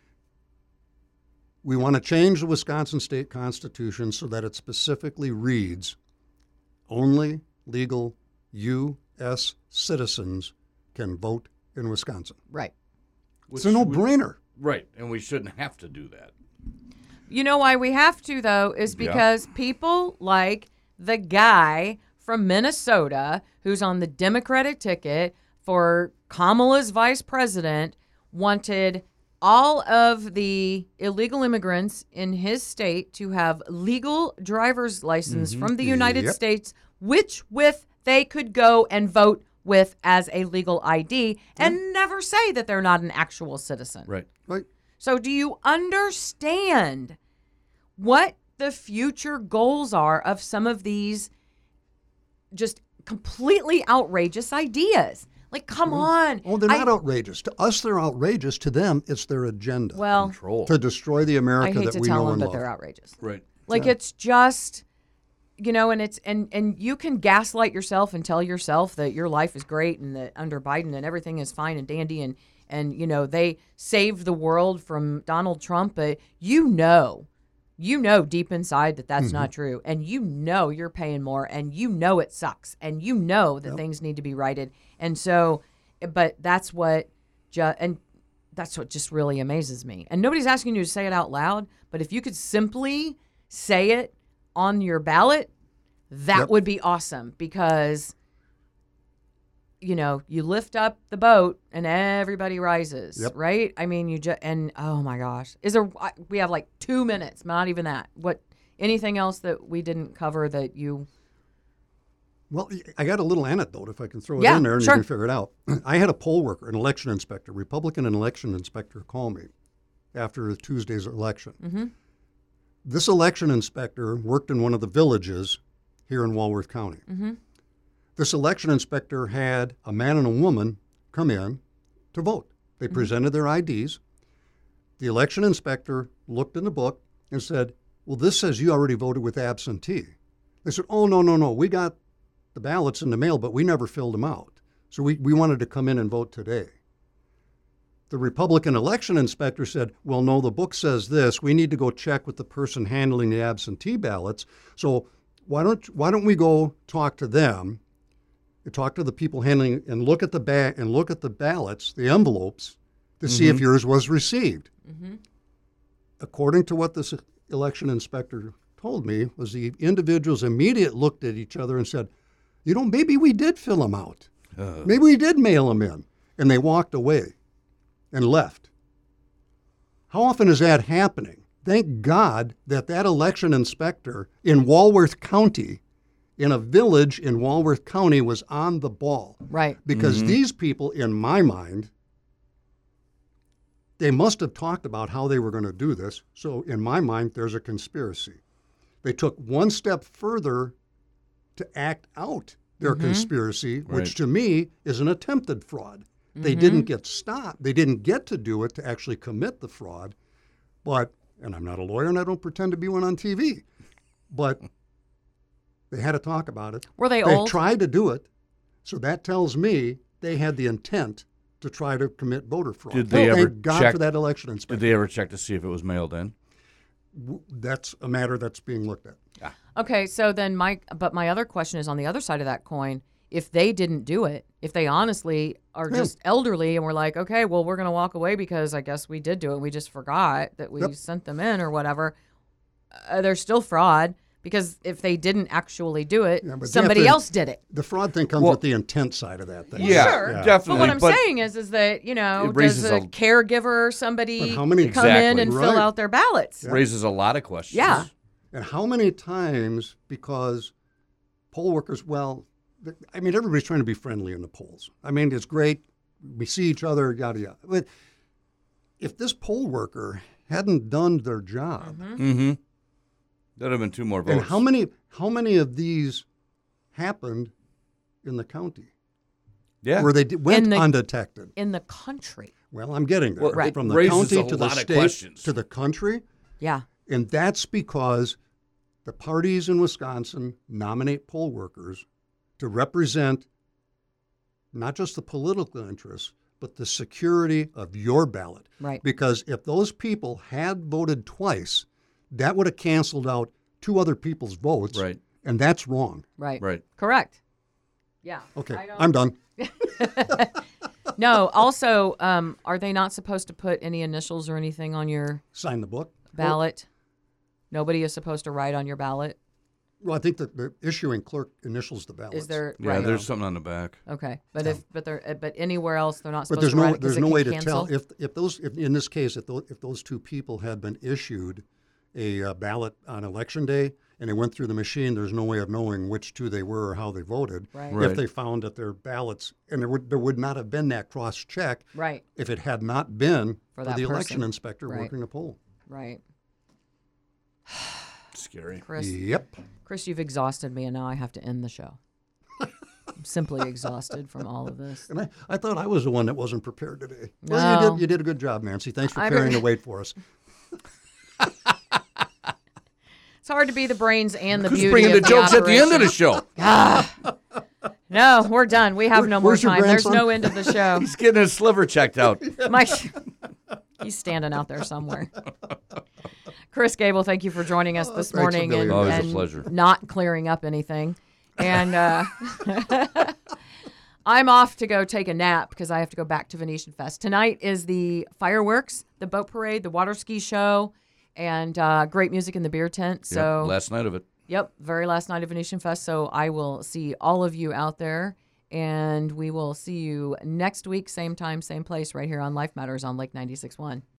We want to change the Wisconsin state constitution so that it specifically reads, only legal U.S. citizens can vote in Wisconsin.
Right.
It's a no-brainer.
Right. And we shouldn't have to do that.
You know why we have to, though, is because people like the guy from Minnesota who's on the Democratic ticket for Kamala's vice president wanted all of the illegal immigrants in his state to have legal driver's license from the United
Yep.
States, which with they could go and vote with as a legal ID and never say that they're not an actual citizen.
Right.
Right?
So do you understand what the future goals are of some of these just completely outrageous ideas? Like, come on.
Oh, they're not outrageous. To us, they're outrageous. To them, it's their agenda.
Well,
Control.
to destroy the
I
America
hate
that
to
we
tell
know
them,
and
but
love.
they're outrageous.
Right.
Like, it's just, and it's, and you can gaslight yourself and tell yourself that your life is great and that under Biden and everything is fine and dandy and they saved the world from Donald Trump, but you know deep inside that that's not true. And you're paying more and it sucks and that things need to be righted. And so, but that's what just really amazes me. And nobody's asking you to say it out loud, but if you could simply say it on your ballot, that would be awesome because, you lift up the boat and everybody rises, right? I mean, oh my gosh. We have like 2 minutes, not even that. Anything else that we didn't cover that you...
Well, I got a little anecdote, if I can throw it
Yeah,
in there and
sure.
you can figure it out. I had a poll worker, an election inspector, Republican election inspector, call me after Tuesday's election.
Mm-hmm.
This election inspector worked in one of the villages here in Walworth County.
Mm-hmm.
This election inspector had a man and a woman come in to vote. They presented their IDs. The election inspector looked in the book and said, well, this says you already voted with absentee. They said, oh, no. We got the ballots in the mail, but we never filled them out. So we wanted to come in and vote today. The Republican election inspector said, well, no, the book says this. We need to go check with the person handling the absentee ballots. So why don't we go talk to them, and talk to the people handling, and look at the ballots, the envelopes, to see if yours was received. According to what this election inspector told me, was the individuals immediately looked at each other and said, maybe we did fill them out. Maybe we did mail them in. And they walked away and left. How often is that happening? Thank God that election inspector in Walworth County, in a village in Walworth County, was on the ball.
Right.
Because these people, in my mind, they must have talked about how they were going to do this. So in my mind, there's a conspiracy. They took one step further to act out their conspiracy, which to me is an attempted fraud. They didn't get stopped. They didn't get to do it to actually commit the fraud. But, and I'm not a lawyer and I don't pretend to be one on TV, but they had to talk about it.
Were they
They
old?
tried to do it. So that tells me they had the intent to try to commit voter fraud.
Did they ever
Thank God
check
for that election inspector.
Did they ever check to see if it was mailed in?
That's a matter that's being looked at.
Okay, so then my other question is on the other side of that coin. If they didn't do it, if they honestly are just elderly and we're like, okay, well, we're going to walk away because I guess we did do it. We just forgot that we sent them in or whatever. There's still fraud because if they didn't actually do it,
but
somebody else did it.
The fraud thing comes with the intent side of that thing.
Yeah,
Sure.
definitely.
But what I'm saying is that,
it
does
raises
a
a-
caregiver or somebody
But how many-
come in
Exactly.
and fill
Right.
out their ballots?
Raises a lot of questions.
Yeah.
And how many times, because poll workers, everybody's trying to be friendly in the polls. I mean, it's great. We see each other, yada, yada. But if this poll worker hadn't done their job,
Mm-hmm. That'd have been 2 more votes.
and how many of these happened in the county
Yeah.
where they went
In the-
undetected?
In the country.
Well, I'm getting there.
Well,
Right.
From the
raises
county
a
to the
lot of
state
questions.
to the country.
Yeah.
And that's because the parties in Wisconsin nominate poll workers to represent not just the political interests, but the security of your ballot.
Right.
Because if those people had voted twice, that would have canceled out 2 other people's votes.
Right.
And that's wrong.
Right.
Right.
Correct. Yeah.
Okay,
I don't-
I'm done.
No. Also, are they not supposed to put any initials or anything on your
Sign the book.
ballot? Nobody is supposed to write on your ballot.
Well, I think that the issuing clerk initials the ballots.
Is there?
Yeah,
right.
there's something on the back.
Okay, but anywhere else they're not
But
supposed to write it 'cause
there's
it
no
can
way to
cancel?
tell if in this case if those 2 people had been issued a ballot on election day and they went through the machine. There's no way of knowing which 2 they were or how they voted.
Right.
Right.
If they found that their ballots and there would not have been that cross check
Right.
if it had not been
For
for
that
the
person.
election inspector
Right.
working the poll.
Right.
Scary.
Chris,
Yep.
Chris, you've exhausted me, and now I have to end the show. I'm simply exhausted from all of this.
And I thought I was the one that wasn't prepared today.
No.
Well, you did a good job, Nancy. Thanks for
I
carrying
bet-
the weight for us.
It's hard to be the brains and the
Who's
beauty
bringing
of
the jokes at the end of the
operation.
show?
No, we're done. We have no more
Where's your
time. There's
grandson?
no end of the show.
He's getting his sliver checked out.
He's standing out there somewhere. Chris Gable, thank you for joining us this
thanks for
morning
being
and,
here.
Always a
and
pleasure.
not clearing up anything. And I'm off to go take a nap because I have to go back to Venetian Fest. Tonight is the fireworks, the boat parade, the water ski show, and great music in the beer tent. So,
Yep, last night of it.
Yep, very last night of Venetian Fest. So I will see all of you out there, and we will see you next week, same time, same place, right here on Life Matters on Lake 96.1.